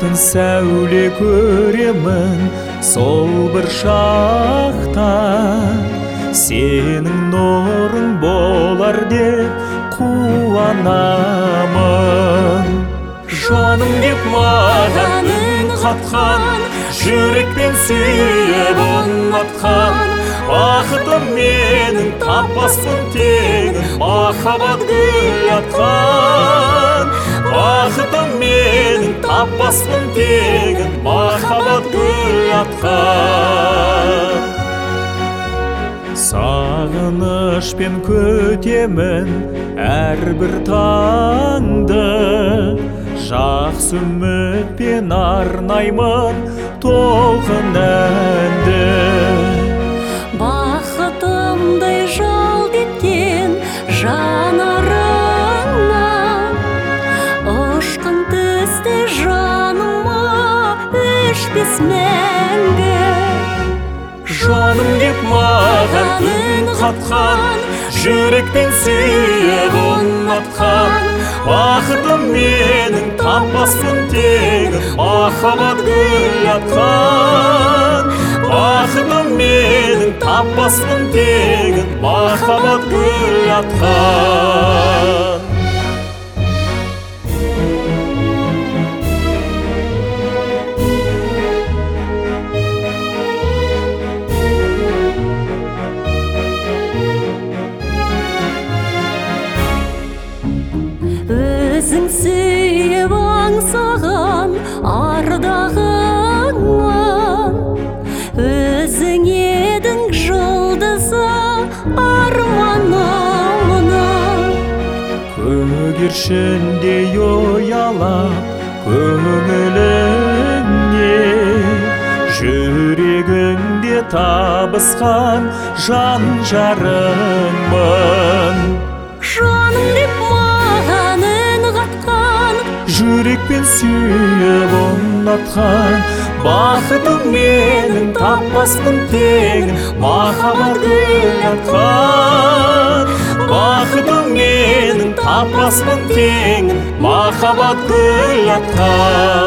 алтын сәуле көремін сол бір шақта, сенің нұрың болар деп қуанамын. Жаным деп маған үн қатқан, жүрекпен сүйіп ұнатқан, бақытым менің таппаспын теңін, махаббат гүл атқан. Бақытым менің таппаспын теңін, махаббат гүл атқан. Сағынышпен көтемін әрбір таңды, жақсы үмітпен арнаймын толқын әнді. Бақытымдай жалт еткен жанарыңнан, ұшқын түсті жаныма өшпес мәңгі. Жаным деп маған үн қатқан, жүрекпен сүйіп ұнатқан, бақытым менің таппаспын теңін, махаббат гүл атқан. Бақытым менің таппаспын теңін, махаббат гүл атқан. Өзің сүйіп аңсаған ардағыңнан, өзің едің жұлдызы арманымнан. Көгершіндей ұялап көңіліңе, жүрегіңде табысқан жан жарыңмын. Жаным деп маған үн қатқан, жүрекпен сүйіп ұнатқан, бақытым менің таппаспын теңін, махаббат гүл атқан. Бақытым менің таппаспын теңін, махаббат гүл атқан.